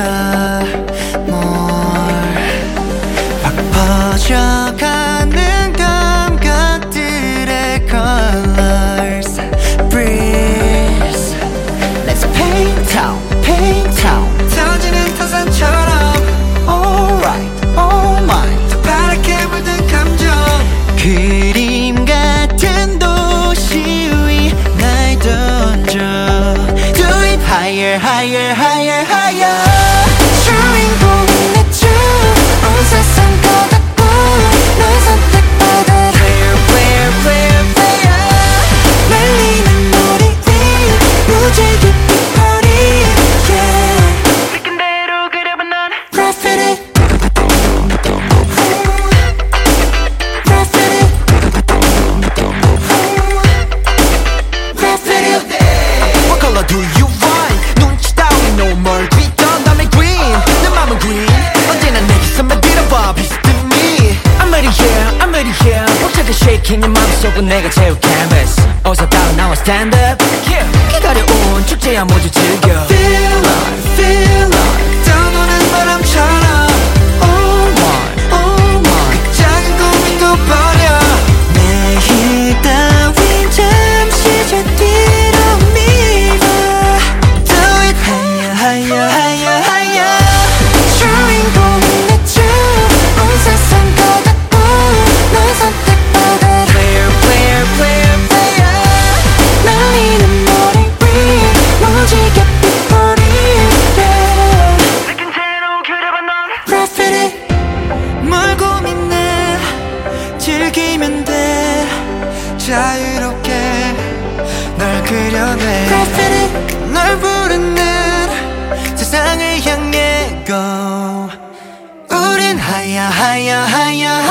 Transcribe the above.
more 확 퍼져가는 감각들의 colors breeze Let's paint town, paint town 터지는 타산처럼 Alright, all mine 더 파랗게 물든 감정 그림 같은 도시 위 날 던져 Do it higher, higher, higher, higher 주인공은 내 주 온 세상 걷었고 널 선택받아 Where, where, where, where 날리는 머리 위 무지개 빛거리 Yeah 느낀 대로 그려봐 넌 Graffiti What color do you want? 눈치 따위 no more 귀던 남의 green 내 맘은 green 언제나 내게서만 들어봐 비슷한 me I'm ready here, I'm ready here 벅차게 shaking 내 맘속은 내가 채울 canvas 어서 따라 나와 stand up yeah. 기다려온 축제야 모두 즐겨 Feel like, feel like 떠도는 바람처럼 All mine, all mine 그 작은 고민도 버려 내일 따윈 잠시 저 뒤로 밀어 Do it higher, higher, higher, higher 주인공은 내 주 온 세상 걷었고 널 선택받아 Where, where, where, where 날리는 머리 위 무지개 빛거리 Yeah 느낀 채로 그려봐 넌 Graffiti 뭘 고민해 즐기면 돼 자유롭게 널 그려내 Graffiti 널 부르는 세상을 향해 go 우린 higher, higher, higher,